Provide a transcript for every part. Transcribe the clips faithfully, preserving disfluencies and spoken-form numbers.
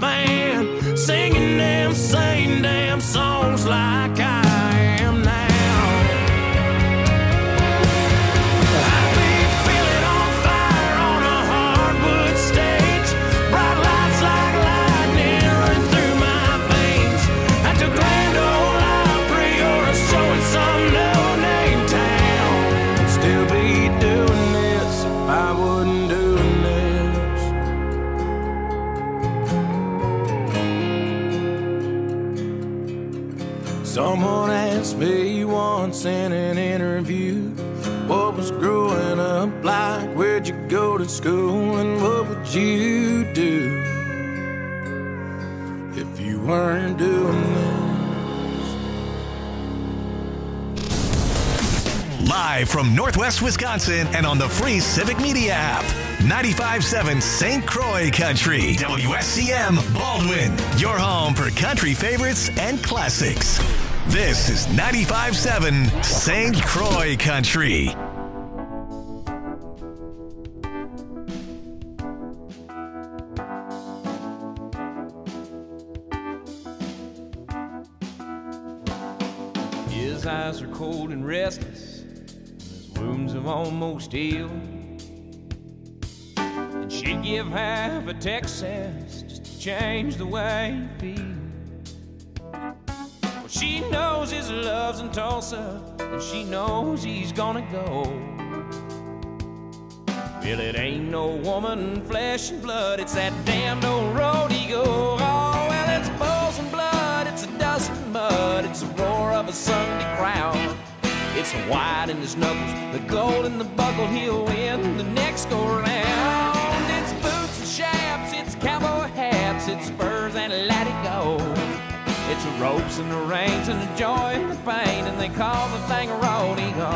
band, singing them same damn songs like I am now. I'd be feeling on fire on a hardwood stage, bright lights like lightning running through my veins, at the Grand Ole Opry or a show in some no-name town. Still be doing this if I wasn't doing this. Someone asked me once in an interview, what was growing up like, where'd you go to school, and what would you do if you weren't doing this? Live from Northwest Wisconsin and on the free Civic Media app. ninety-five point seven Saint Croix Country. W S C M Baldwin. Your home for country favorites and classics. This is ninety-five point seven Saint Croix Country. His eyes are cold and restless, his wounds have almost healed, and she'd give half a Texas just to change the way he feels. Well, she knows his love's in Tulsa, and she knows he's gonna go. Well, it ain't no woman, flesh and blood, it's that damned old road he go. Oh, well, it's bulls and blood, it's a dust and mud, it's the roar of a Sunday crowd. It's the white in his knuckles, the gold in the buckle, he'll win the next go round. It's boots and chaps, it's cowboy hats, it's spurs and let it go. It's the ropes and the reins and the joy and the pain, and they call the thing a rodeo.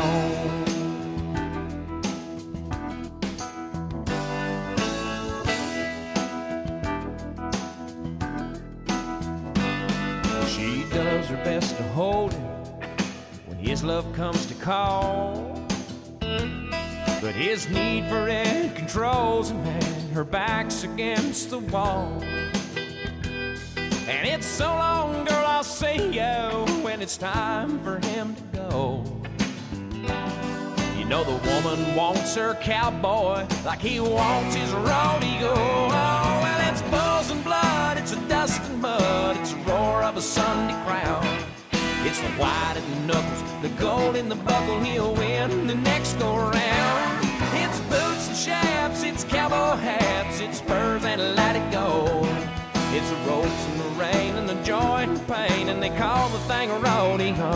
She does her best to hold him when his love comes to call, but his need for it controls him, and her back's against the wall. And it's so long, girl, I'll see you when it's time for him to go. You know the woman wants her cowboy like he wants his rodeo. Oh, well, it's bulls and blood, it's a dust and mud, it's a roar of a Sunday crowd. It's the white in the knuckles, the gold in the buckle, he'll win the next go round. It's boots and chaps, it's cowboy hats, it's spurs and let it go. It's the ropes and the rain and the joy and the pain, and they call the thing a rodeo.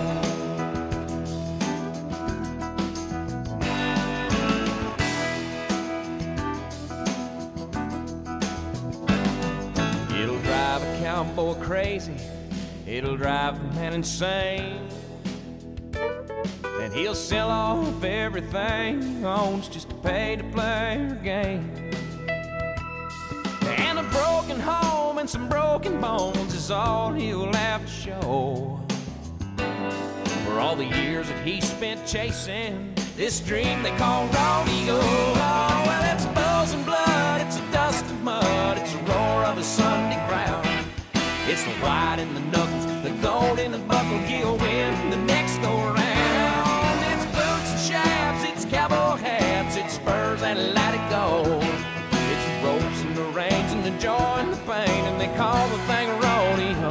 It'll drive a cowboy crazy, it'll drive a man insane, then he'll sell off everything he owns just to pay to play her game. And a broken home and some broken bones is all he'll have to show for all the years that he spent chasing this dream they call rodeo. Oh, well, it's bulls and blood, it's a dust and mud, it's a roar of a Sunday crowd. It's the white in the knuckles, the gold in the buckle, he'll win the next go round. It's boots and chaps, it's cowboy hats, it's spurs and let it go. It's the ropes and the reins and the joy and the pain, and they call the thing a rodeo.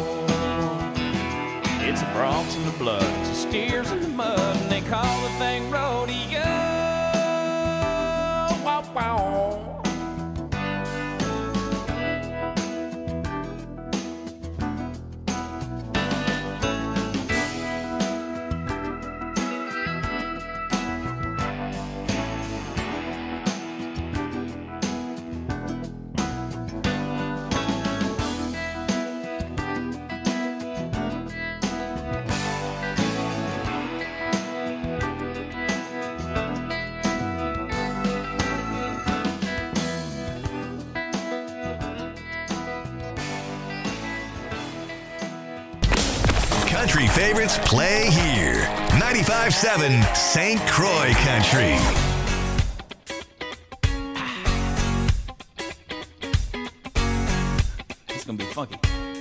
It's the broncs and the blood, it's the steers and the mud, and they call the thing rodeo. Wow, wow. Country favorites play here. ninety-five point seven Saint Croix Country. funky.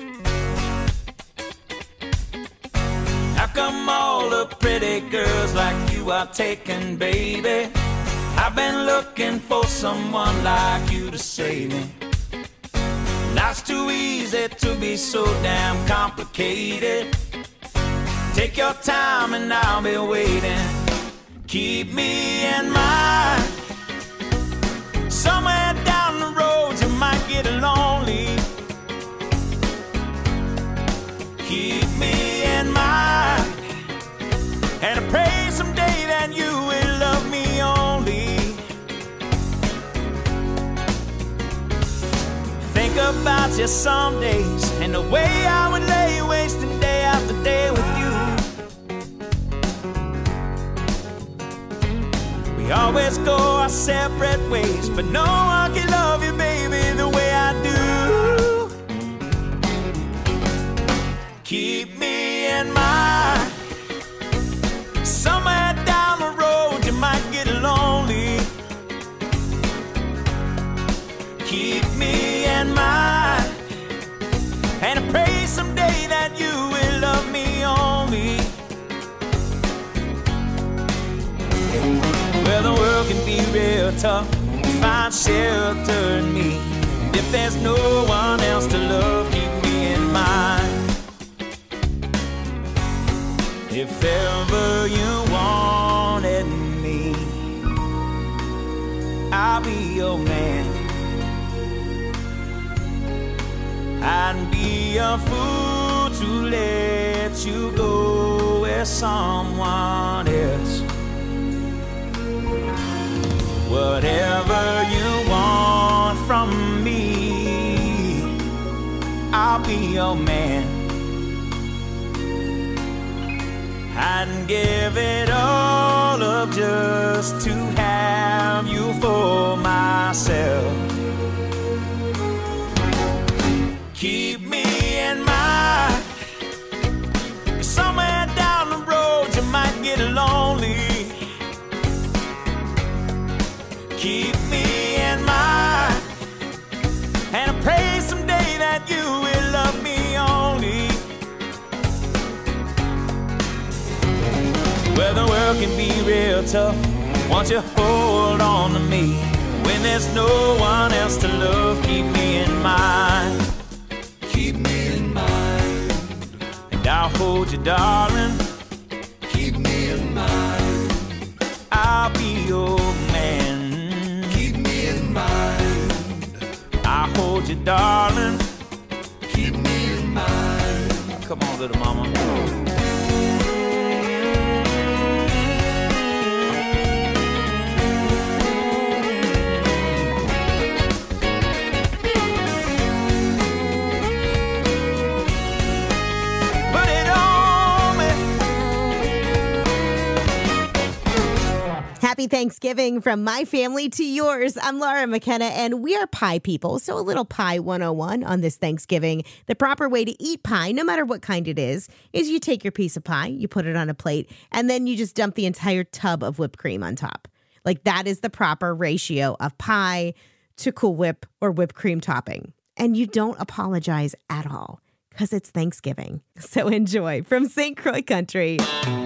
How come all the pretty girls like you are taken, baby? I've been looking for someone like you to save me. Life's too easy to be so damn complicated. Take your time and I'll be waiting. Keep me in mind. Somewhere down the road you might get lonely. Keep me in mind. And I pray someday that you will love me only. Think about you some days and the way I would lay wasting day after day with you. We always go our separate ways, but no one can love you, baby, the way I do. Keep me in mind. Somewhere down the road you might get lonely. Keep me in mind. And I pray someday that you will love me only. Well, the world can be real tough. Find shelter in me. If there's no one else to love, keep me in mind. If ever you wanted me, I'll be your man. I'd be a fool to let you go with someone else. Whatever you want from me, I'll be your man. I'd give it all up just to have you for myself. Keep me in mind. Somewhere down the road you might get lonely. Keep me in mind. And I pray someday that you will love me only. Well, the world can be real tough. Won't you hold on to me? When there's no one else to love, keep me in mind. Keep me in mind. And I'll hold you, darling. Keep me in mind. I'll be your man. Keep me in mind. I'll hold you, darling. Keep me in mind. Come on, little mama. Happy Thanksgiving from my family to yours. I'm Laura McKenna, and we are pie people. So a little pie one oh one on this Thanksgiving. The proper way to eat pie, no matter what kind it is, is you take your piece of pie, you put it on a plate, and then you just dump the entire tub of whipped cream on top. Like that is the proper ratio of pie to Cool Whip or whipped cream topping. And you don't apologize at all because it's Thanksgiving. So enjoy from Saint Croix Country.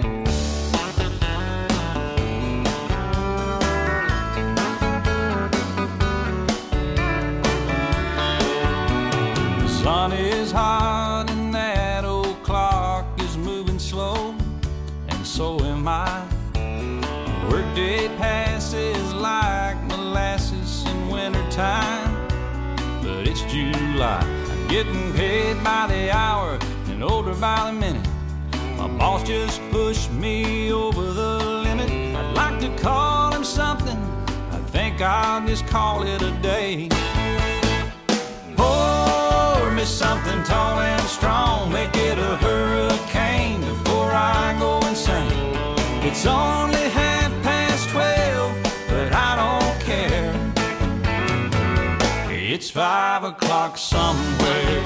Sun is hot and that old clock is moving slow, and so am I. Workday passes like molasses in wintertime, but it's July. I'm getting paid by the hour and older by the minute. My boss just pushed me over the limit. I'd like to call him something, I think I'll just call it a day. Pour me something tall and strong, make it a hurricane before I go insane. It's only half past twelve, but I don't care. It's five o'clock somewhere.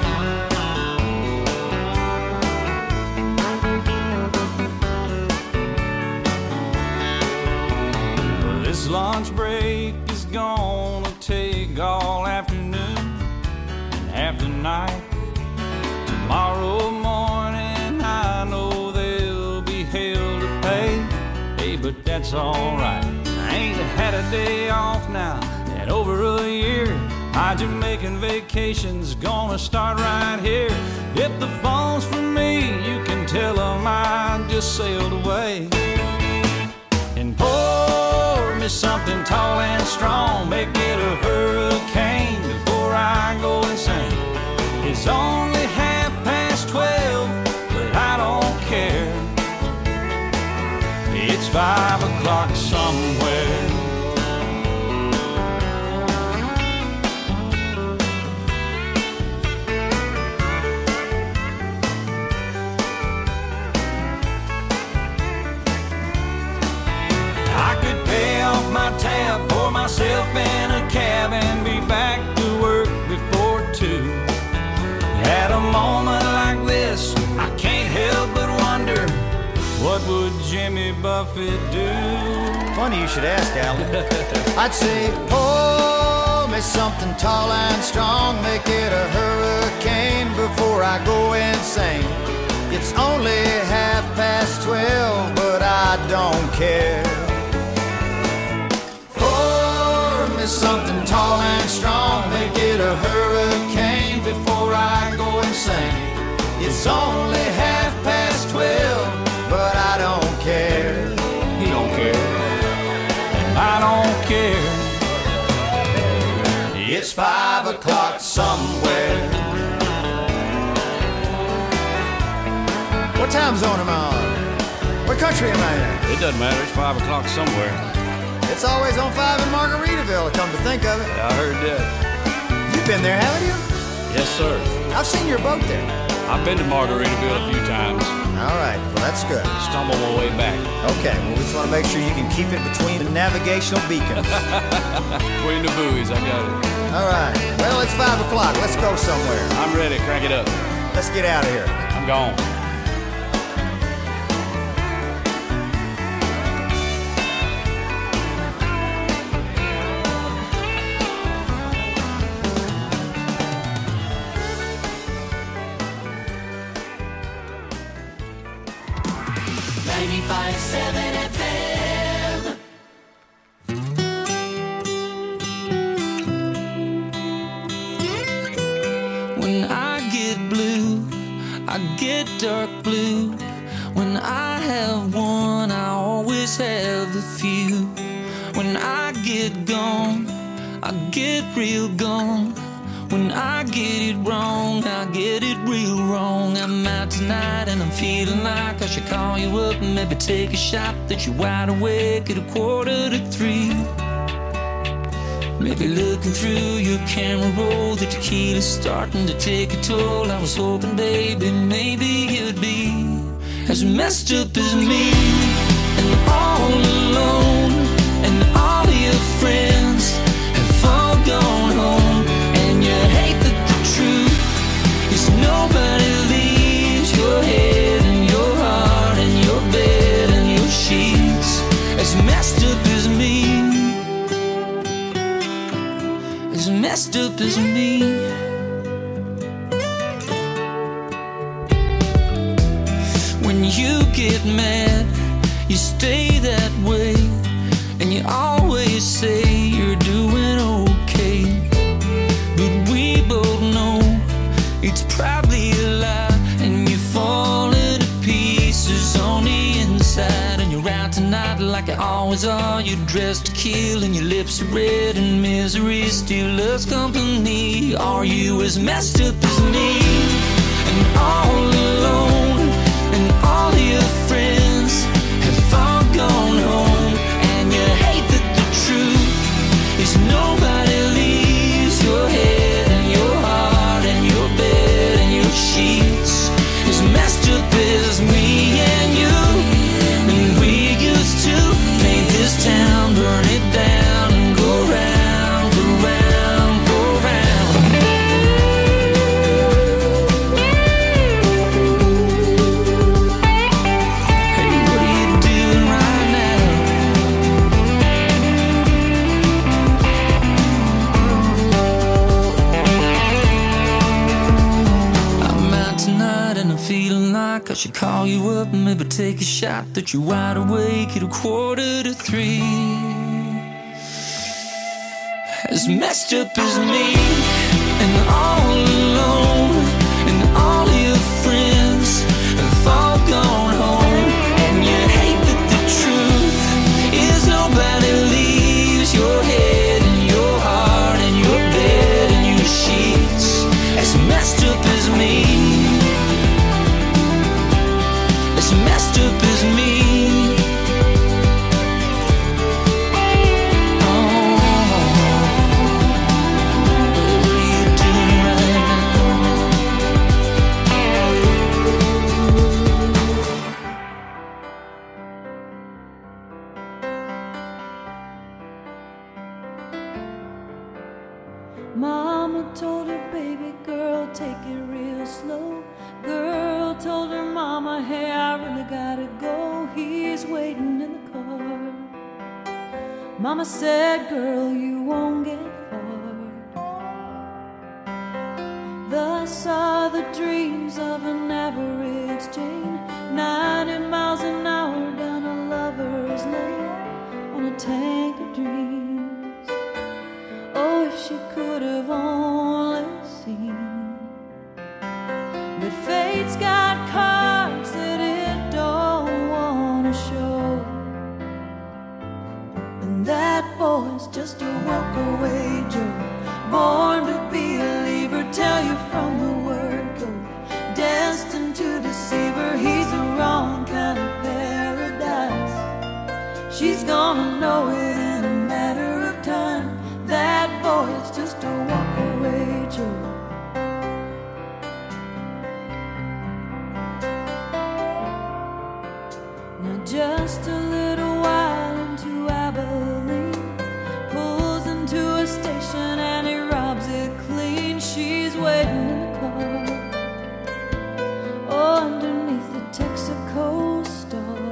Well, this lunch break is gonna take all afternoon. Half the night, Tomorrow morning I know they'll be hell to pay. Hey, but that's alright. I ain't had a day off now in over a year. My Jamaican vacation's gonna start right here. If the phone's for me, you can tell them I just sailed away. And pour me something tall and strong, make it a hurricane before I go insane. It's only half past twelve, but I don't care. It's five o'clock somewhere. Tab, pour myself in a cab and be back to work before two. At a moment like this, I can't help but wonder, what would Jimmy Buffett do? Funny you should ask, Alan. I'd say, pour me something tall and strong, make it a hurricane before I go insane. It's only half past twelve, but I don't care. Something tall and strong, make it a hurricane before I go insane. It's only half past twelve, but I don't care. He don't care, and I don't care. It's five o'clock somewhere. What time zone am I on? What country am I in? It doesn't matter, it's five o'clock somewhere. It's always on five in Margaritaville, come to think of it. Yeah, I heard that. You've been there, haven't you? Yes, sir. I've seen your boat there. I've been to Margaritaville a few times. All right, well, that's good. Stumbled my way back. Okay, well, we just want to make sure you can keep it between the navigational beacons. Between the buoys, I got it. All right, well, it's five o'clock. Let's go somewhere. I'm ready. Crank it up. Let's get out of here. I'm gone. ninety-five point seven F M. When I get blue, I get dark blue. When I have one, I always have a few. When I get gone, I get real gone. When I get it wrong, I get it real wrong. I'm out tonight and I'm feeling like I should call you up and maybe take a shot that you're wide awake at a quarter to three. Maybe looking through your camera roll, the tequila's starting to take a toll. I was hoping, baby, maybe you'd be as messed up as me, and all alone, and all of your friends have all gone home. And you hate that the truth is nobody leaves your head and your heart and your bed and your sheets as messed up as me, as messed up as me. When you get mad, you stay that way, and you always say you're doing okay. But we both know it's probably a lie, and you're falling to pieces on the inside. And you're out tonight like you always are. You're dressed to kill, and your lips are red, and misery still loves company. Are you as messed up as me, and all alone, and all of your friends have all gone home? And you hate that the truth is nobody leaves your head and your heart and your bed and your sheets as messed up as me and you. And we used to paint this town, burn it down, and go round for round for round. I should call you up and maybe take a shot that you're wide awake at a quarter to three. As messed up as me, and all alone, and all your friends have all gone home, and you hate that the truth is nobody leaves your head and your heart and your bed and your sheets. As messed up as me, as messed up as me. Mama told her baby girl, take it real slow. Girl told her mama, hey, I really gotta go. He's waiting in the car. Mama said, girl, you won't get far. Thus are the dreams of an average Jane, ninety miles an hour down a lover's lane on a tank of dreams. Oh, if she could have only seen, but fate's got cards that it don't want to show, and that boy's just a walk-away Joe, born to be a leaver, tell you from the word go, destined to deceive her, he's the wrong kind of paradise. She's gonna know it in a matter of time. That boy is just a walk-away Joe. Now just a little while into Abilene, pulls into a station and he robs it clean. She's waiting in the car, oh, underneath the Texaco star.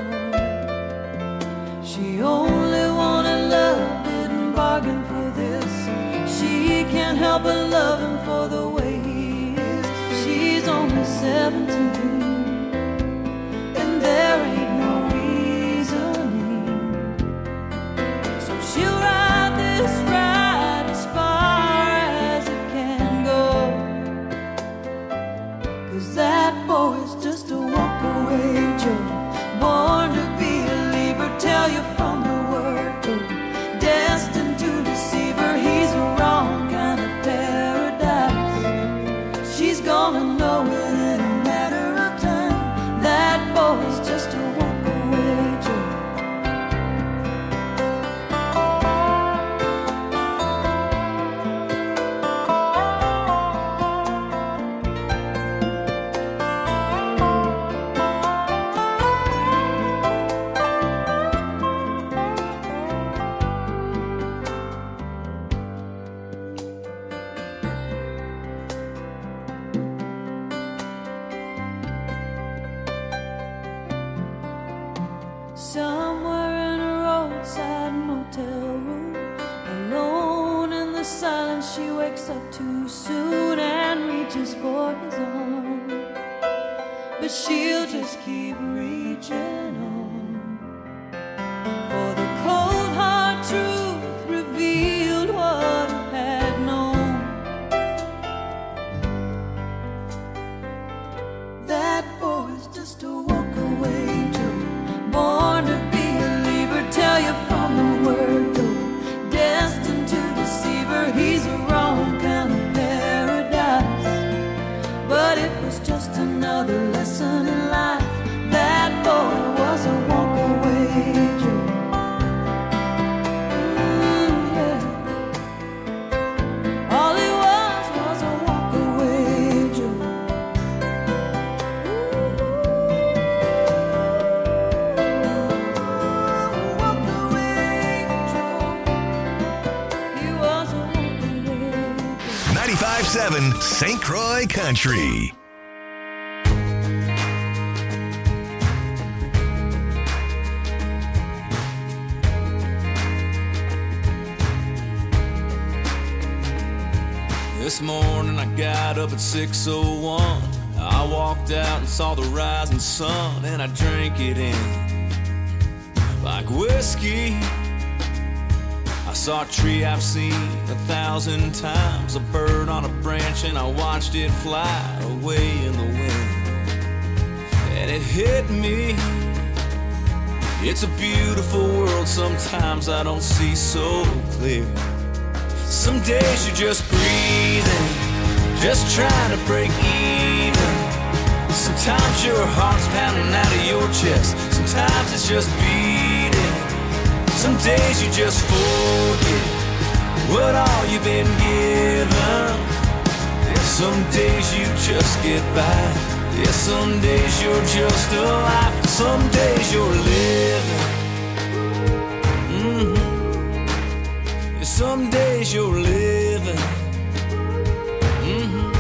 She only wanted love, didn't bargain for this. She can't help but love him for the way he is. She's only seventeen, and there ain't no reasoning. So she'll ride this ride as far as it can go, 'cause that boy's just a walk-away Joe, born to be a leaver, tell you from the word go, destined to deceive her, he's a wrong kind of paradise. She's gonna know it in a matter of time. That boy's just a walk-away Joe. Somewhere in a roadside motel room, alone in the silence, she wakes up too soon and reaches for his arm, but she'll just keep reaching on, for the cold hard truth revealed what he had known. That boy's just a walk-away Joe, born to be a leaver, tell you from the word go, destined to deceive her, he's a wrong kind of paradise. But it was just another lesson in life. That boy was a walk-away Joe. Mm, yeah. All he was was a walk-away Joe. ninety-five point seven Saint Croix Country. This morning I got up at six oh one. I walked out and saw the rising sun, and I drank it in like whiskey. I saw a tree I've seen a thousand times, a bird on a branch, and I watched it fly away in the wind. And it hit me, it's a beautiful world, sometimes I don't see so clear. Some days you're just breathing, just trying to break even. Sometimes your heart's pounding out of your chest, sometimes it's just beating. Some days you just forget what all you've been given. Yeah, some days you just get by. Yeah, some days you're just alive. Some days you're living. Mm-hmm. Yeah, some days you're living. Mm-hmm.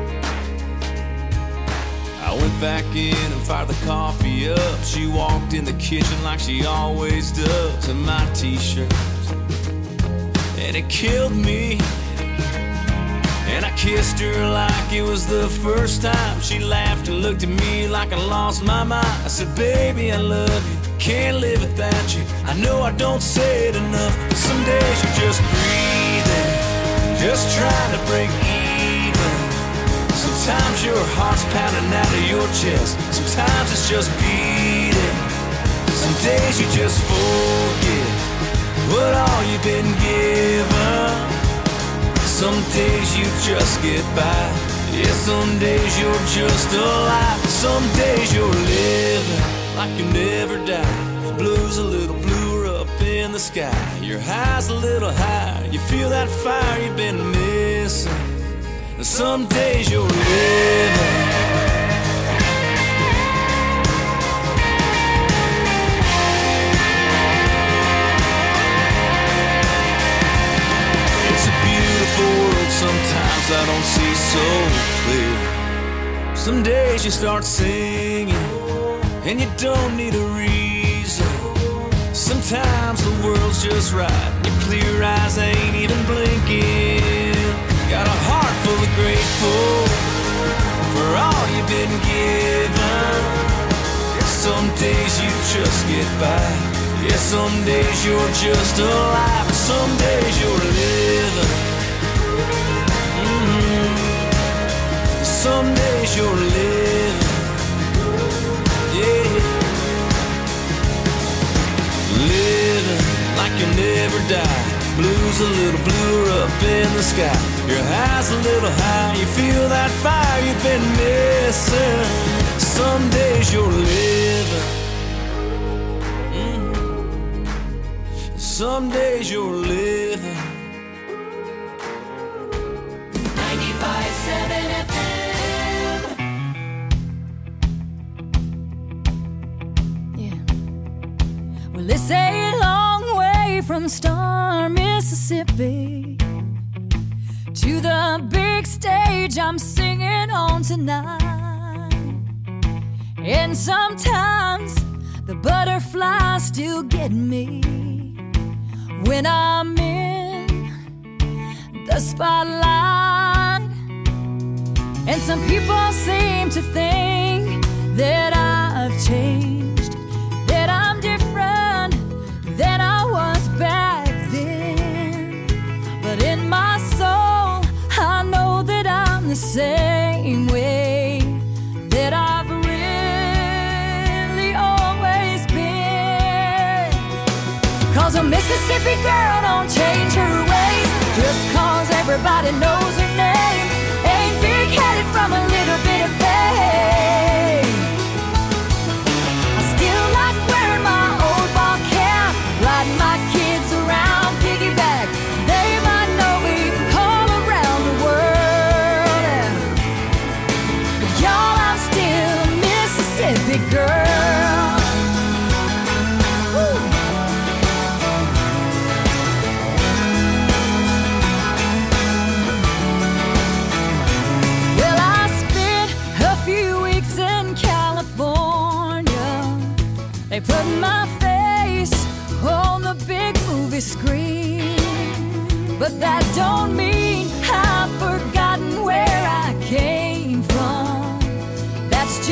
I went back in and fired the coffee up. She walked in the kitchen like she always does in my t-shirt, and it killed me. And I kissed her like it was the first time. She laughed and looked at me like I lost my mind. I said, baby, I love you, can't live without you. I know I don't say it enough, but some days you're just breathing, just trying to break even. Sometimes your heart's pounding out of your chest, sometimes it's just beating. Some days you just forget what all you've been given. Some days you just get by. Yeah, some days you're just alive. Some days you're living like you never die. Blue's a little bluer up in the sky. Your high's a little higher. You feel that fire you've been missing. And some days you're living. World, sometimes I don't see so clear. Some days you start singing and you don't need a reason. Sometimes the world's just right and your clear eyes ain't even blinking. Got a heart full of grateful for all you've been given. Some days you just get by. Yeah, some days you're just alive, and some days you're living. Some days you're living, yeah. Living like you'll never die. Blue's a little bluer up in the sky. Your high's a little high. You feel that fire you've been missing. Some days you're living. Mm-hmm. Some days you're living. ninety-five seven F M. Well, it's a long way from Star, Mississippi to the big stage I'm singing on tonight. And sometimes the butterflies still get me when I'm in the spotlight. And some people seem to think that I've changed, that I'm different than I was back then. But in my soul, I know that I'm the same way that I've really always been. Cause a Mississippi girl don't change her ways just cause everybody knows her name. Ain't big-headed from a little bit of fame. I still like wearing my old ball cap, riding my kids around piggyback. They might know me all around the world. But y'all, I'm still a Mississippi girl. Woo. Well, I spent a few weeks in California. They put my face on the big movie screen. But that don't mean I've forgotten where I came from.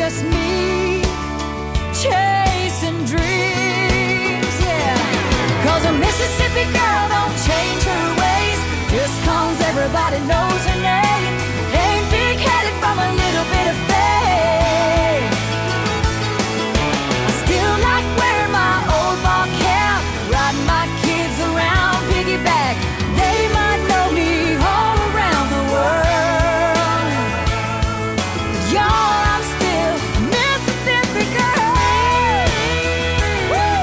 just me chasing dreams, yeah. Cause a Mississippi girl don't change her ways just cause everybody knows her name. Ain't big-headed from a little bit of fame. I still like wearing my old ball cap, riding my kids around piggyback. They might know me all around the world. Y'all, I'm still a Mississippi girl. Woo!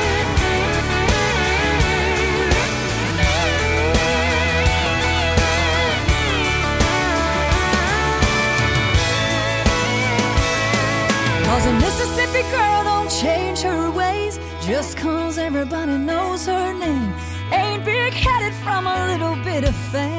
Cause a Mississippi girl don't change her ways just cause everybody knows her name. Ain't big-headed from a little bit of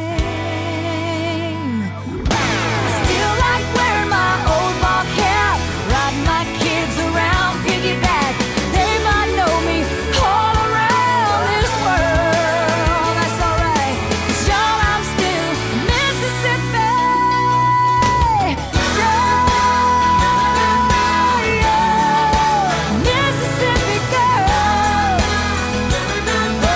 fame. Still like wearing my old ball cap, riding my kids around piggyback. They might know me all around this world. That's alright, 'cause y'all, I'm still Mississippi girl, yeah. Mississippi girl. Oh,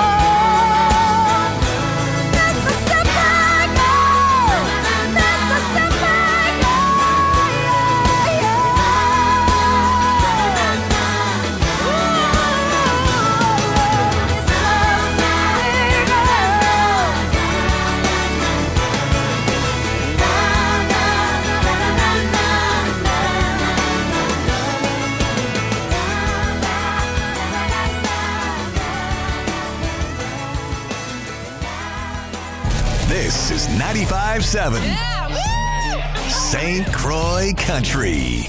Mississippi girl. Mississippi This is ninety-five point seven Saint Croix Country.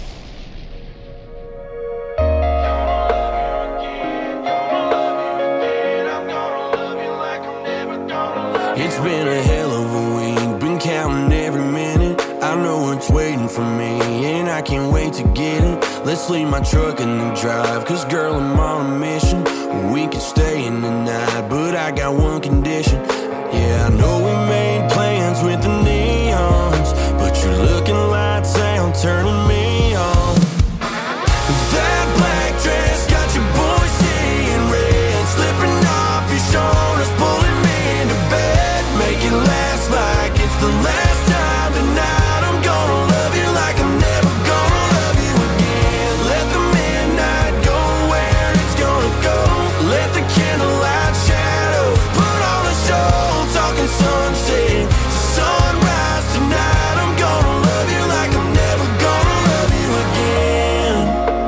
It's been a hell of a week, been counting every minute. I know it's waiting for me, and I can't wait to get it. Let's leave my truck in the drive, cause girl, I'm on a mission. We could stay in the night, but I got one condition. Yeah, I know we made plans with the neons, but you're looking lights out, turning me on. That black dress got your boy seeing red, slipping off your shoulders, pulling me into bed. Make it last like it's the last time tonight. I'm gonna love you like I'm never gonna love you again. Let the midnight go where it's gonna go. Let the candlelight shadows put on a show. Talking sunset to sunrise tonight. I'm gonna love you like I'm never gonna love you again.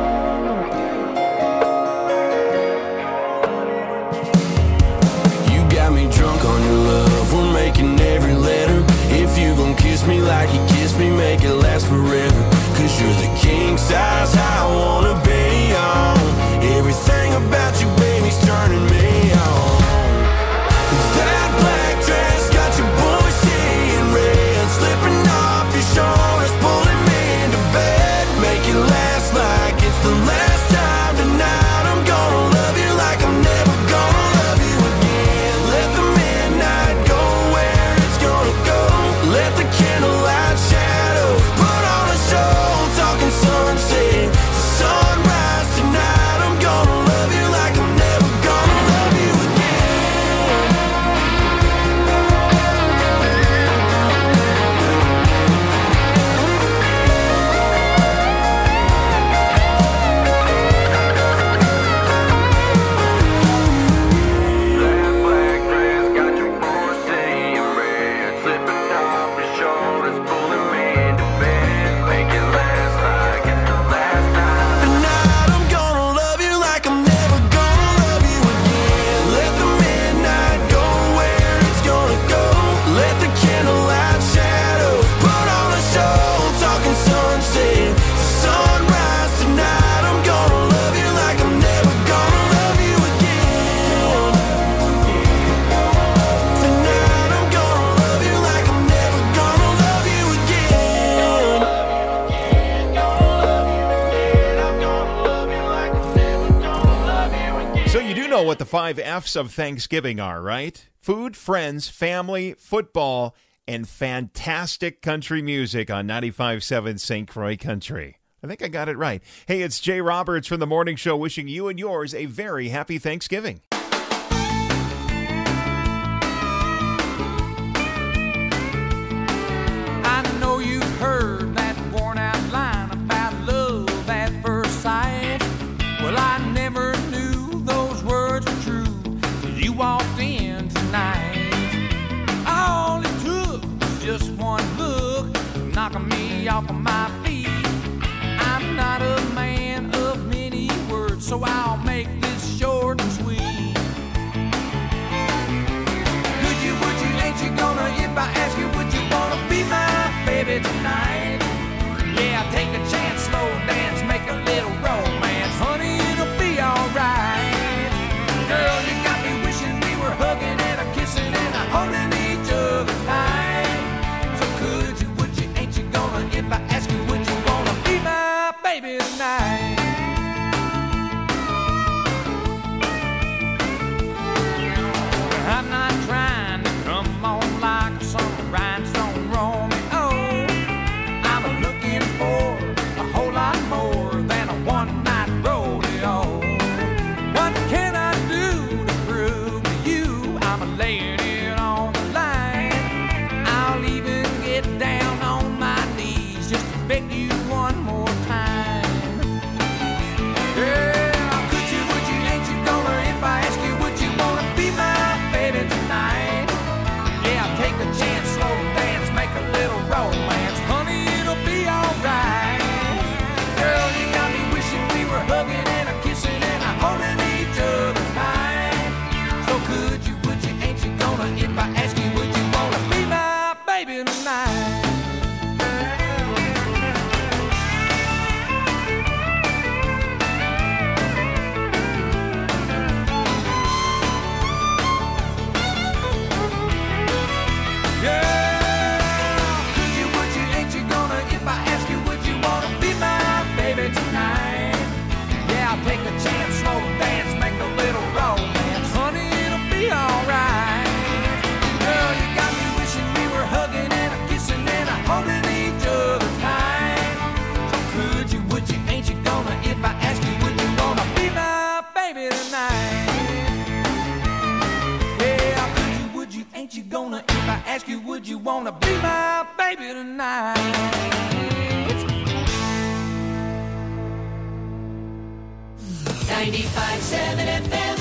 You got me drunk on your love, we're making every letter. If you gon' kiss me like you kissed me, make it last forever. Cause you're the king size I wanna be on. Everything about you, baby's turning me on. That black dress got your boy seeing red, slipping off your shoulders, pulling me into bed. Make it last like it's the last time tonight. I'm gonna love you like I'm never gonna love you again. Let the midnight go where it's gonna go. Let the candlelight shadows put on a show. Talking sunset to sunrise tonight. I'm gonna love you like I'm never gonna love you again. That black dress got your boy seeing red, slipping off your shoulders, pulling me into bed. Make it last like it's the last time. Tonight I'm gonna love you like I'm never gonna love you again. Let the midnight go where it's gonna go. Let the candlelight shadows put on a show. Talking sunset to sunrise tonight. I'm gonna love you like I'm never gonna love you again. Tonight I'm gonna love you like I'm never gonna love you again. So you do know what the five F's of Thanksgiving are, right? Food, friends, family, football, and fantastic country music on ninety-five point seven Saint Croix Country. I think I got it right. Hey, it's Jay Roberts from The Morning Show wishing you and yours a very happy Thanksgiving. I know you've heard that worn out line about love at first sight. Well, I never knew those words were true till you walked in tonight. All it took was just one look, knocking me off of my feet. I'm not a man of many words, so I'll make this short and sweet. Could you, would you, ain't you gonna, if I ask you, would you wanna be my baby tonight? Yeah, take a chance, slow dance, make a little romance. Honey, it'll be alright. Girl, you got me wishing we were hugging and a kissing and a holding each other tight. So could you, would you, ain't you gonna, if I ask you, would you wanna be my baby tonight? I'm not trying to come on like some rhinestone Romeo. I'm looking for a whole lot more than a one-night rodeo. What can I do to prove to you I'm laying it on the line? I'll even get down on my knees just to beg you one more time. Girl, could you, would you, ain't you gonna, if I ask you, would you wanna be my baby tonight? Yeah, take a chance, slow dance, make a little romance. Honey, it'll be alright. Girl, you got me wishing we were hugging and a kissing and a holding each other tight. So could you, would you, ain't you gonna, if I ask you, would you wanna be my baby tonight? Take a chance, slow dance, make a little romance. Honey, it'll be alright. Girl, you got me wishing we were hugging and a kissing and a holding each other tight. So could you, would you, ain't you gonna, if I ask you, would you wanna be my baby tonight? Yeah, could you, would you, ain't you gonna, if I ask you, would you wanna be my baby tonight? ninety-five point seven F M.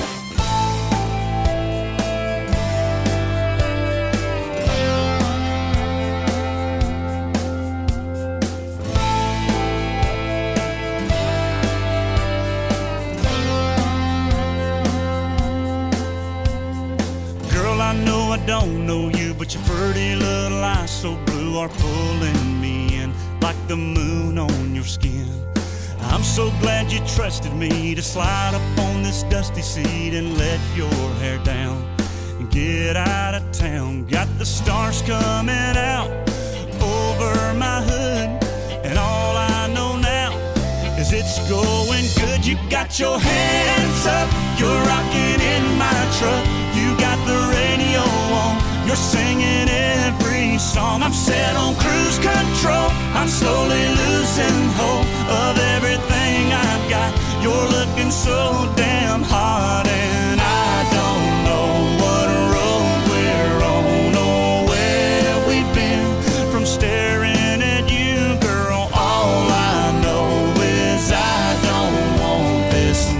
Girl, I know I don't know you, but your pretty little eyes so blue are pulling me in like the moon on your skin. I'm so glad you trusted me to slide up on this dusty seat and let your hair down and get out of town. Got the stars coming out over my hood, and all I know now is it's going good. You got your hands up, you're rocking in my truck. You got the radio on, you're singing every song. I'm set on cruise control, I'm slowly losing hope of everything I've got. You're looking so damn hot, and I don't know what road we're on or where we've been from staring at you, girl. All I know is I don't want this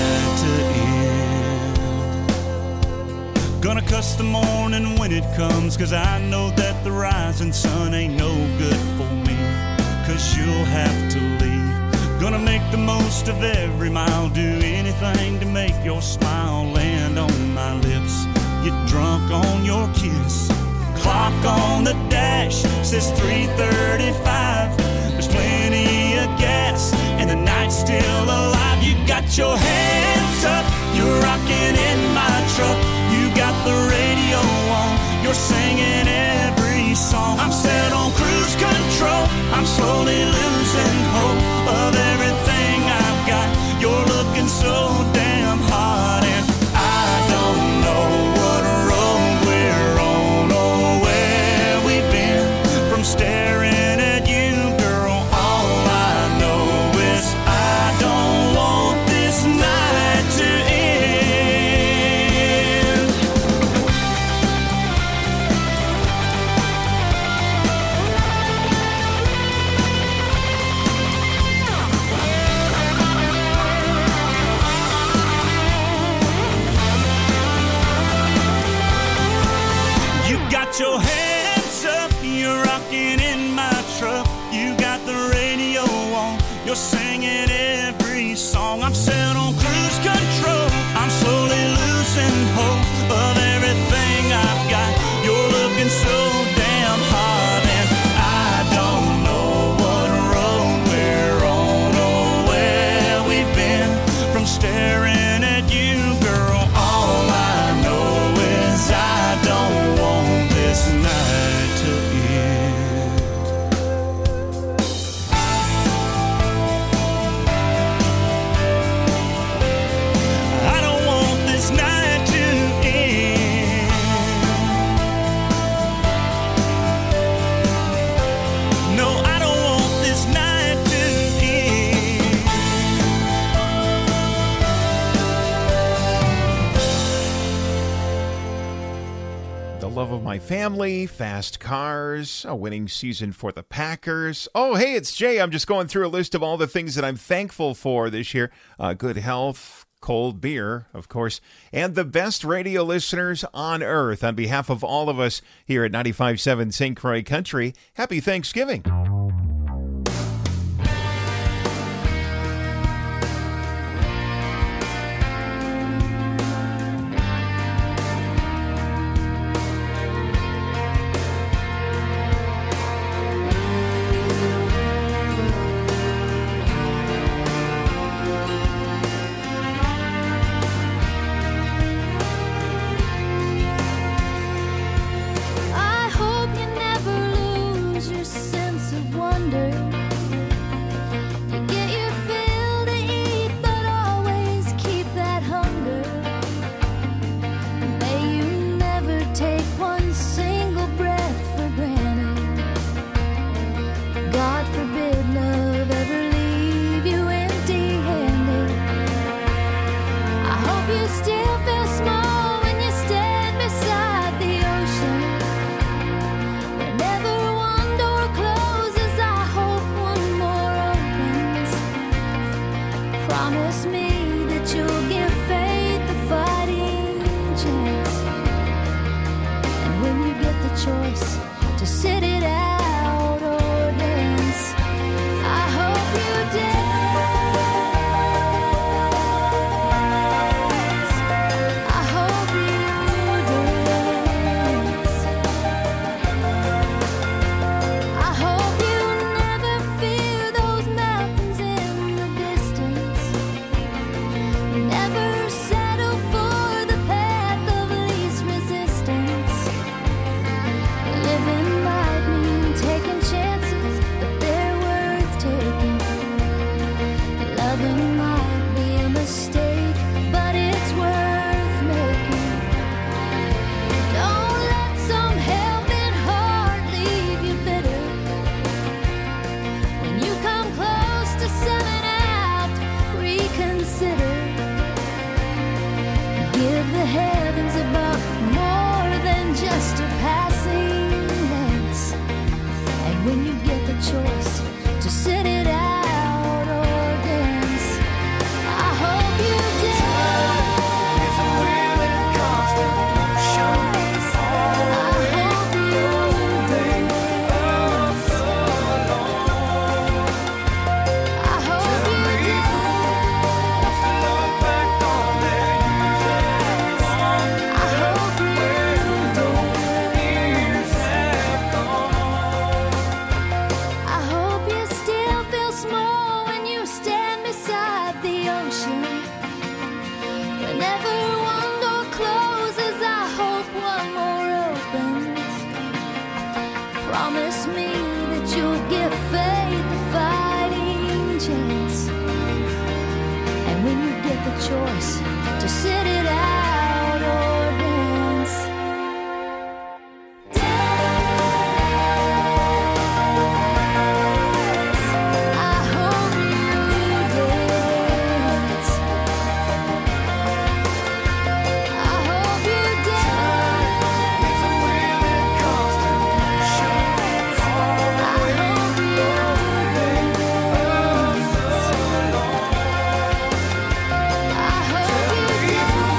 night to end. Gonna cuss the morning when it comes, 'cause I know that the rising sun ain't no good for me, 'cause you'll have to leave. Gonna make the most of every mile, do anything to make your smile land on my lips, get drunk on your kiss. Clock on the dash says three thirty-five. There's plenty of gas and the night's still alive. You got your hands up, you're rocking in my truck. You got the radio on, you're singing every song. I'm set on cruise control, I'm slowly losing hope of everything I've got. You're looking so damn hot, and I don't know what road we're on or where we've Put your hands up, you're rocking in my truck. You got the radio on, you're singing every song. I'm set on cruise control, I'm slowly losing hope of everything I've got. You're looking so damn hot, and I don't know what road we're on or where we've been from staring at you, girl. All I know is I don't want this night to end. I don't want this night to end. No, I don't want this night to end. The love of my family, fast cars, a winning season for the Packers. Oh, hey, it's Jay. I'm just going through a list of all the things that I'm thankful for this year. Uh, good health, cold beer, of course, and the best radio listeners on earth. On behalf of all of us here at ninety-five point seven Saint Croix Country, happy Thanksgiving. I hope you never lose your sense of wonder. You get your fill to eat, but always keep that hunger. May you never take one single breath for granted. God forbid love ever leave you empty-handed. I hope you still feel small when you stand beside the ocean. Whenever one door closes, I hope one more opens. Promise me that you'll give faith a fighting chance. And when you get the choice to sit it out or dance, I hope you dance. I hope you dance. I hope you never fear those mountains in the distance. Never settle for the path of least resistance. Living might mean taking chances, but they're worth taking. Loving might be a mistake, but it's worth making. Don't let some helping heart leave you bitter. When you come close to selling out, reconsider. Give the heavens above more than just a passing glance. And when you get the choice to sit it out or dance, I hope you dance. I hope you I hope you still feel small when you stand beside the ocean. Whenever one door closes, I hope one more opens. Promise me that you'll give faith a fighting chance. And when you get the choice to sit it out or dance, I hope you dance. I hope you dance. I hope you dance.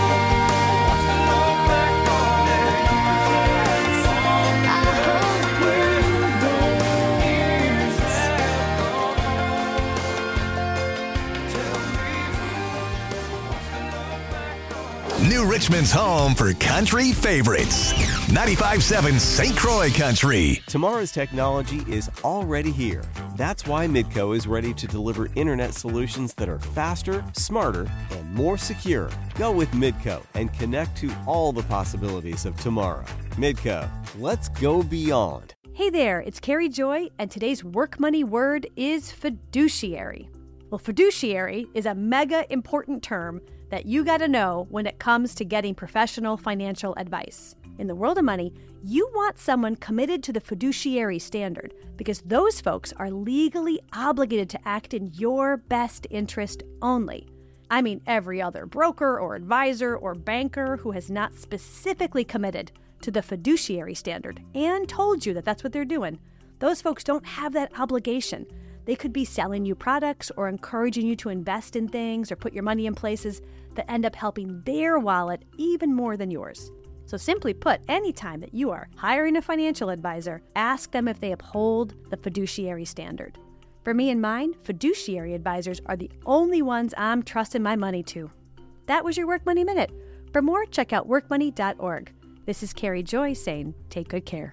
Richmond's home for country favorites. ninety-five point seven Saint Croix Country. Tomorrow's technology is already here. That's why Midco is ready to deliver internet solutions that are faster, smarter, and more secure. Go with Midco and connect to all the possibilities of tomorrow. Midco, let's go beyond. Hey there, it's Carrie Joy, and today's work money word is fiduciary. Well, fiduciary is a mega important term that you got to know when it comes to getting professional financial advice. In the world of money, you want someone committed to the fiduciary standard because those folks are legally obligated to act in your best interest only. I mean, every other broker or advisor or banker who has not specifically committed to the fiduciary standard and told you that that's what they're doing, those folks don't have that obligation. They could be selling you products or encouraging you to invest in things or put your money in places that end up helping their wallet even more than yours. So simply put, anytime that you are hiring a financial advisor, ask them if they uphold the fiduciary standard. For me and mine, fiduciary advisors are the only ones I'm trusting my money to. That was your Work Money Minute. For more, check out work money dot org. This is Carrie Joy saying, take good care.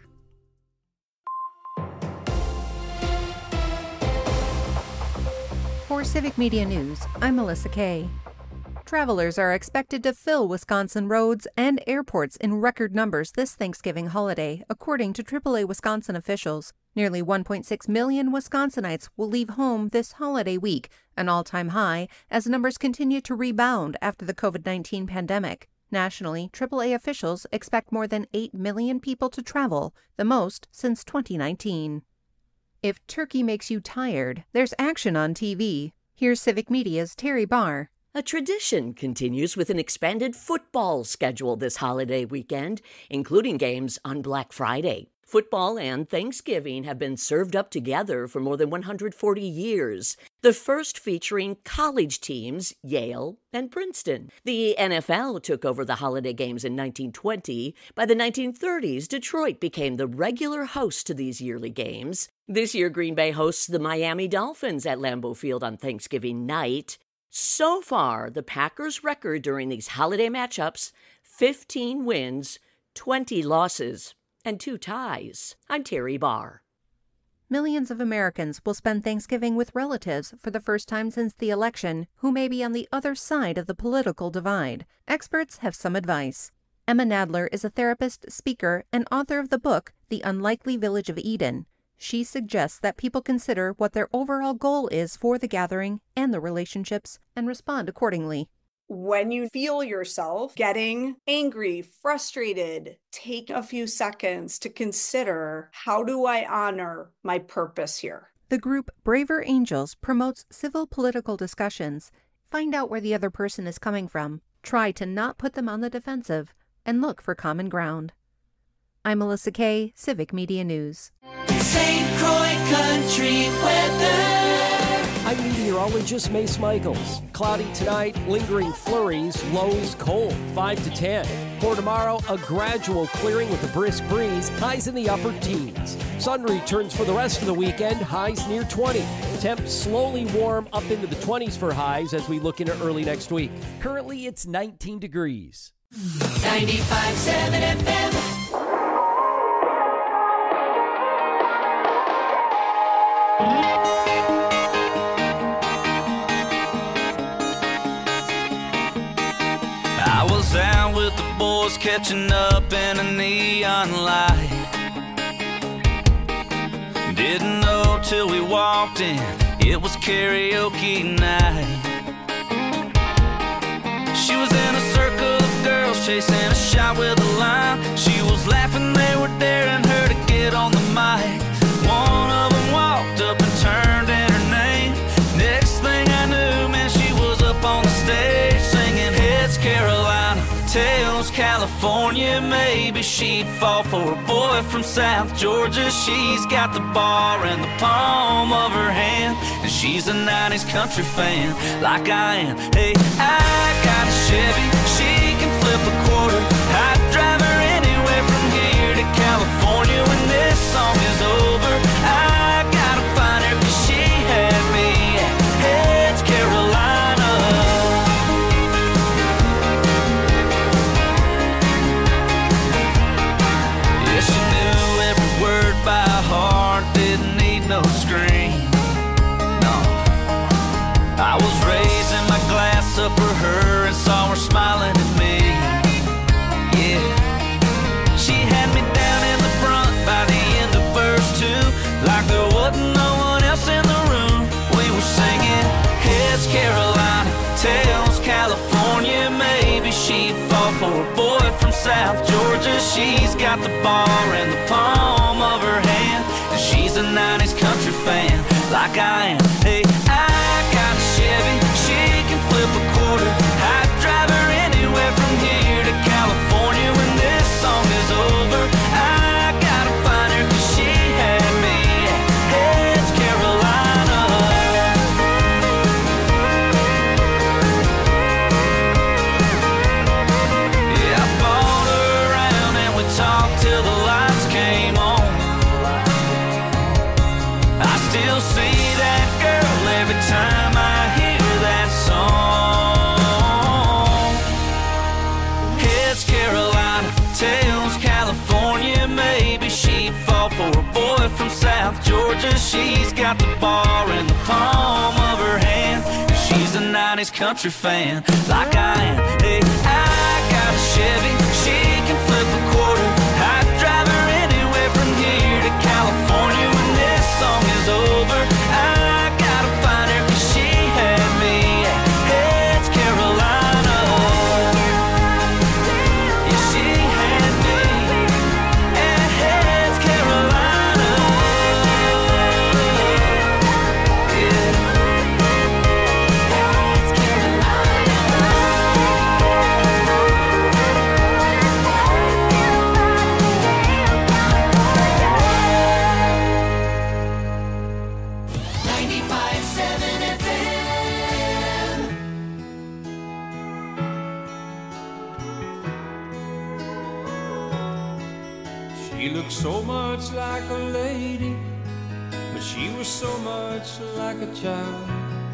For Civic Media News, I'm Melissa Kay. Travelers are expected to fill Wisconsin roads and airports in record numbers this Thanksgiving holiday, according to triple A Wisconsin officials. Nearly one point six million Wisconsinites will leave home this holiday week, an all-time high, as numbers continue to rebound after the covid nineteen pandemic. Nationally, triple A officials expect more than eight million people to travel, the most since twenty nineteen. If turkey makes you tired, there's action on T V. Here's Civic Media's Terry Barr. A tradition continues with an expanded football schedule this holiday weekend, including games on Black Friday. Football and Thanksgiving have been served up together for more than one hundred forty years, the first featuring college teams, Yale and Princeton. The N F L took over the holiday games in nineteen twenty. By the nineteen thirties, Detroit became the regular host to these yearly games. This year, Green Bay hosts the Miami Dolphins at Lambeau Field on Thanksgiving night. So far, the Packers' record during these holiday matchups, fifteen wins, twenty losses, and two ties. I'm Terry Barr. Millions of Americans will spend Thanksgiving with relatives for the first time since the election who may be on the other side of the political divide. Experts have some advice. Emma Nadler is a therapist, speaker, and author of the book, The Unlikely Village of Eden. She suggests that people consider what their overall goal is for the gathering and the relationships and respond accordingly. When you feel yourself getting angry, frustrated, take a few seconds to consider, how do I honor my purpose here? The group Braver Angels promotes civil political discussions. Find out where the other person is coming from. Try to not put them on the defensive and look for common ground. I'm Melissa Kay, Civic Media News. Saint Croix Country weather. I'm meteorologist Mace Michaels. Cloudy tonight, lingering flurries, lows cold, five to ten. For tomorrow, a gradual clearing with a brisk breeze, highs in the upper teens. Sun returns for the rest of the weekend, highs near twenty. Temps slowly warm up into the twenties for highs as we look into early next week. Currently, it's nineteen degrees. ninety-five point seven F M. I was out with the boys catching up in a neon light. Didn't know till we walked in, it was karaoke night. She was in a circle of girls chasing a shot with a line. She was laughing, they were daring her to get on the mic. One of them walked up and turned in her name. Next thing I knew, man, she was up on the stage singing Heads Carolina, Tails California. Maybe she'd fall for a boy from South Georgia. She's got the bar in the palm of her hand, and she's a nineties country fan like I am. Hey, I got a Chevy, she can flip a quarter. I'd drive her anywhere from here to California. When this song is over, I gotta find her, 'cause she had me at Heads Carolina. Carolina tells California maybe she'd fall for a boy from South Georgia. She's got the bar in the palm of her hand, and she's a nineties country fan like I am. Hey, I got a Chevy, she can flip a quarter. I'd drive her anywhere from here to California when this song is over. I gotta find her 'cause she had me. Hey, it's Carolina. Yeah, I bought her around and we talked till the lights came on. I still see that girl every time I hear that song. It's Carolina tells California maybe she'd fall for a boy from South Georgia. She's got the bar in the palm of her hand, and she's a nineties country fan like I am. Hey, I got a Chevy, she can flip a quarter. I'd drive her anywhere from here to California when this song is over. I gotta find her 'cause she had me. Hey, it's Carolina. Yeah, she had me. Hey, it's Carolina. Yeah. It's ninety-five seven F M. She looked so much like a lady, but she was so much like a child.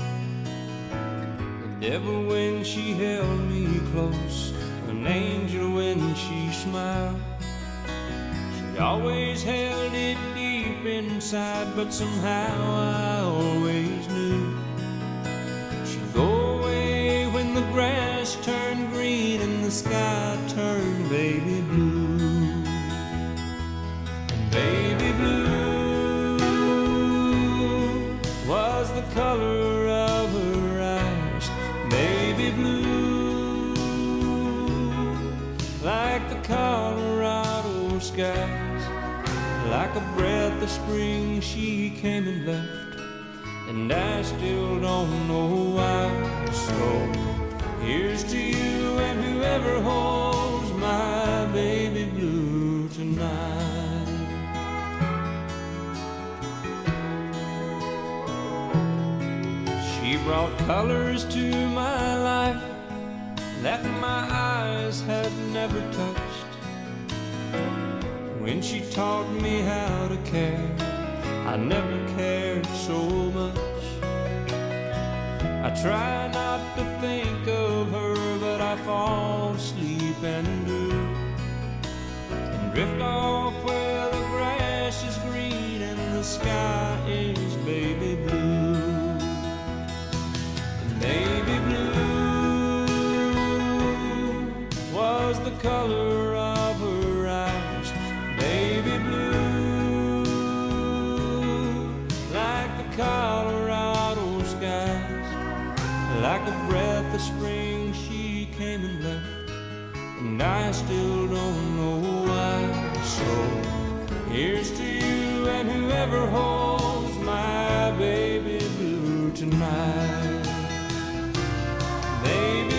The devil when she held me close, an angel when she smiled. She always held it deep inside, but somehow I always knew she'd go away when the grass turned green and the sky turned baby blue. Baby blue was the color of her eyes. Baby blue, like the Colorado skies. Like a breath of spring she came and left, and I still don't know why. So here's to you and whoever holds my baby blue tonight. She brought colors to my life that my eyes had never touched. When she taught me how to care, I never cared so much. I try not to think of her, but I fall asleep and do, and drift off where the grass is green and the sky is baby blue. Baby blue was the color of her eyes. Baby blue, like the Colorado skies. Like a breath of spring she came and left, and I still don't know why. So here's to you and whoever holds my baby blue tonight. Baby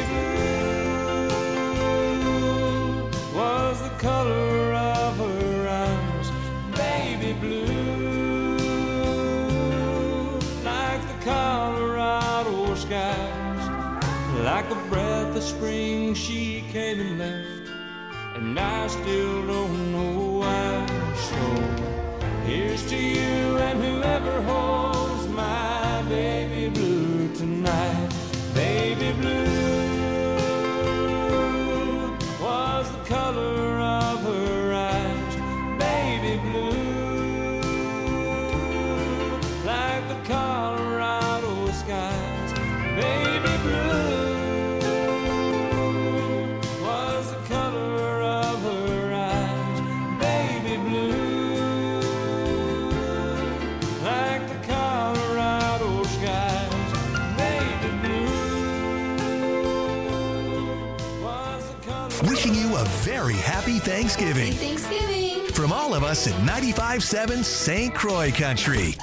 blue was the color of her eyes. Baby blue, like the Colorado skies. Like a breath of spring she came and left, and I still don't know why. So here's to you and whoever holds my baby blue tonight. Baby blue was the color of her eyes. Baby blue, like the Colorado skies. Baby blue was the color of her eyes. Baby blue, happy Thanksgiving. Thanksgiving. From all of us at ninety-five point seven Saint Croix Country.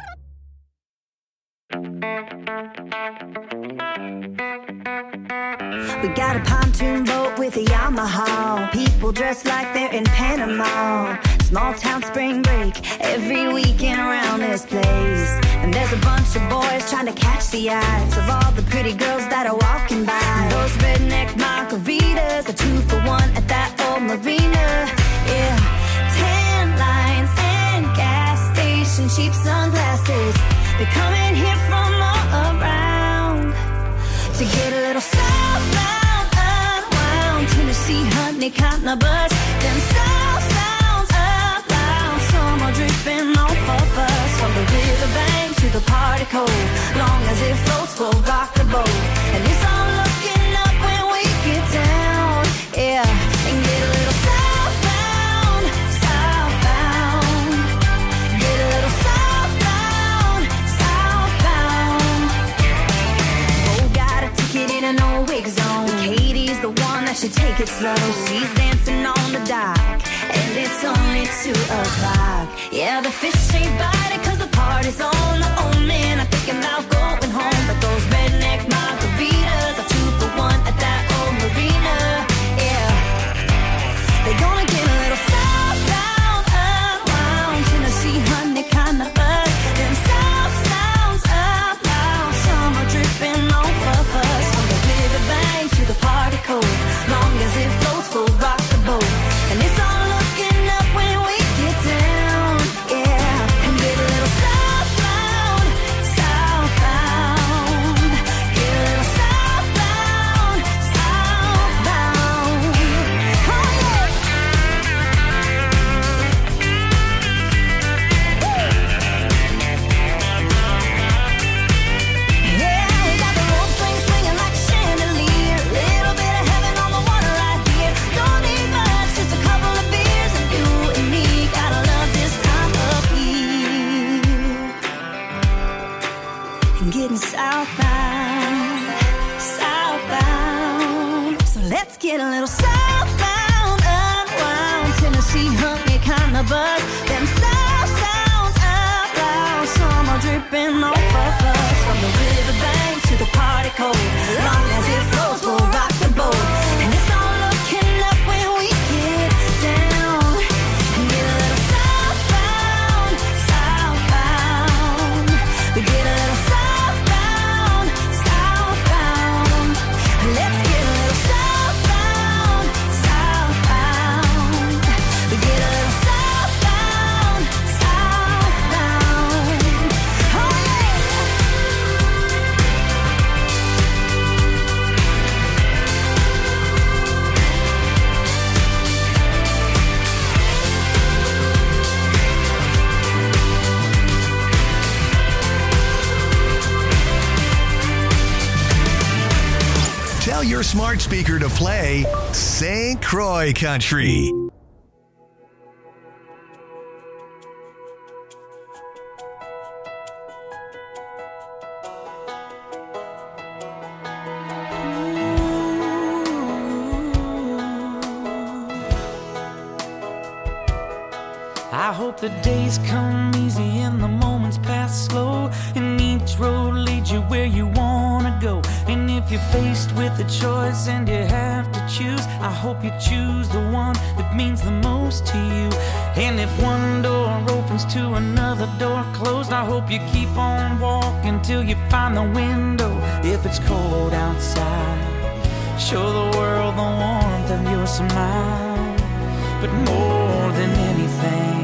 We got a pontoon boat with a Yamaha. People dressed like they're in Panama. Small town spring break every weekend around this place. And there's a bunch of boys trying to catch the eyes of all the pretty girls that are walking by. And those redneck margaritas are two for one at that old marina. Yeah, tan lines and gas station cheap sunglasses. They're coming here from all around to get a little southbound, unwound. Tennessee honey cotton a buzz. Them south sounds up loud. Summer dripping off of us. From the riverbank to the party cove. Long as it floats, we'll rock the boat. And it's all looking up when we get down. Yeah, and get a little southbound, southbound. Get a little southbound, southbound. Oh, got a ticket in an old wig zone. Katie's the one that should take it slow. She's dancing on the dock, and it's only two o'clock. Yeah, the fish ain't biting cause the party's on. The old man, I'm thinking about going home. But those redneck margaritas are two for one at that old marina. Yeah, they're gonna get a little southbound, unwound. Tennessee honey kinda buzz. Them south sounds up loud. Summer dripping off of us. From the riverbank to the party cove. Long as it floats, we'll rock the boat. And it's all looking up when we get down. Yeah, and get a little southbound, southbound. Get a little southbound, southbound. Oh yeah. Yeah, we got the rope swing swinging like a chandelier. Little bit of heaven on the water right here. Don't need much, just a couple of beers, and you and me gotta love this time of year. And getting southbound, southbound. So let's get a little southbound, unwound. Tennessee honey kinda buzz. Them south sounds up loud. Summer dripping off of us. From the riverbank to the party cove. Long as it flows, we'll rock the boat. And it's all looking up when we get down. And get a little southbound, southbound. We get a little southbound, southbound. Let's get a little southbound, southbound. We get a little southbound, southbound. Oh yeah. Tell your smart speaker to play Saint Croix Country. I hope the days come easy and the moments pass slow, and each road leads you where you wanna go. And if you're faced with a choice and you have to choose, I hope you choose the one that means the most to you. And if one door opens to another door closed, I hope you keep on walking till you find the window. If it's cold outside, show the world the warmth of your smile. But more than anything,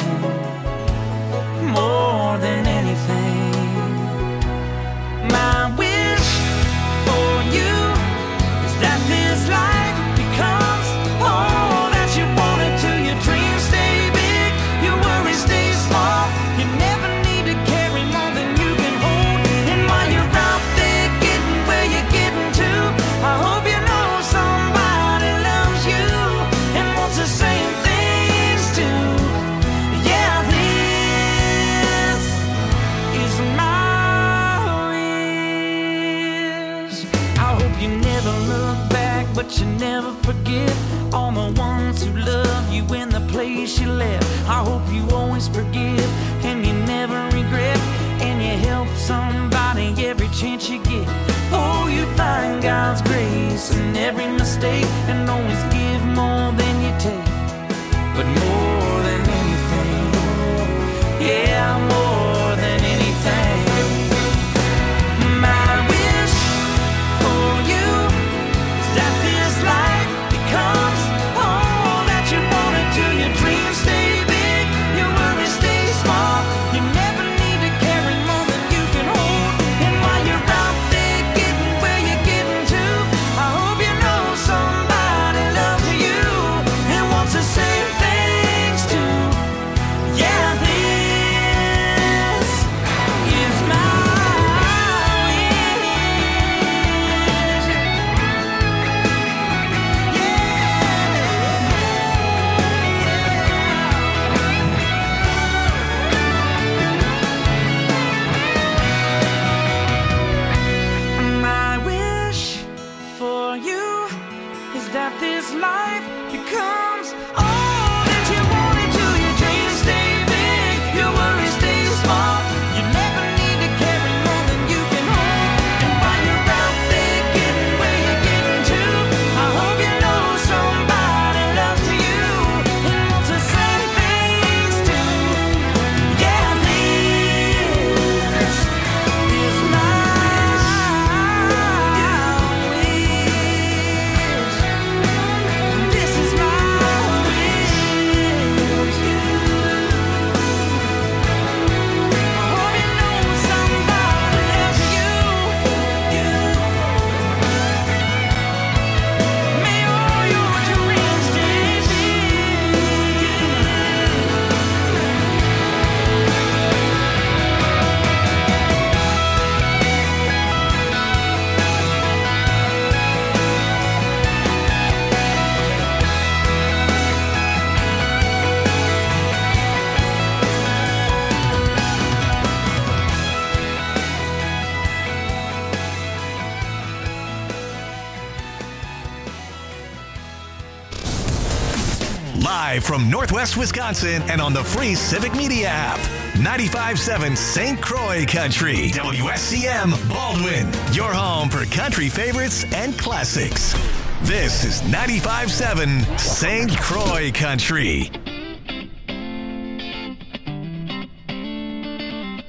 more than anything, my wish for you is that this life becomes all that you want it to. Your dreams stay big, your worries stay small. You never need to carry more than you can hold. And while you're out there getting where you're getting to, I hope you know somebody loves you and wants the same things too. Yeah, this is my wish. I hope you never look back, but you never forget all the ones who love day she left. I hope you always forgive and you never regret, and you help somebody every chance you get. Oh, you find God's grace in every mistake and always give more than you take. But more than anything, yeah, more than anything, my wish for you is that this life becomes all that you wanted to. Your dreams stay big, your worries stay small. You never need to carry more than you can hold. And while you're out there getting where you're getting to, I hope you know somebody loves you and wants the same things too. Yeah, this is my My wish for you is that this life becomes all that you wanted to. Your dreams stay big, your worries stay small. You never need to carry more than you can hold. And while you're out there getting where you're getting to, I hope you know somebody loves you and wants the same things too. Yeah, this is my This is my wish. I hope you know somebody loves you. May all your dreams stay Live from Northwest Wisconsin and on the free Civic Media app. ninety-five point seven Saint Croix Country. W S C M Baldwin. Your home for country favorites and classics. This is ninety-five point seven Saint Croix Country.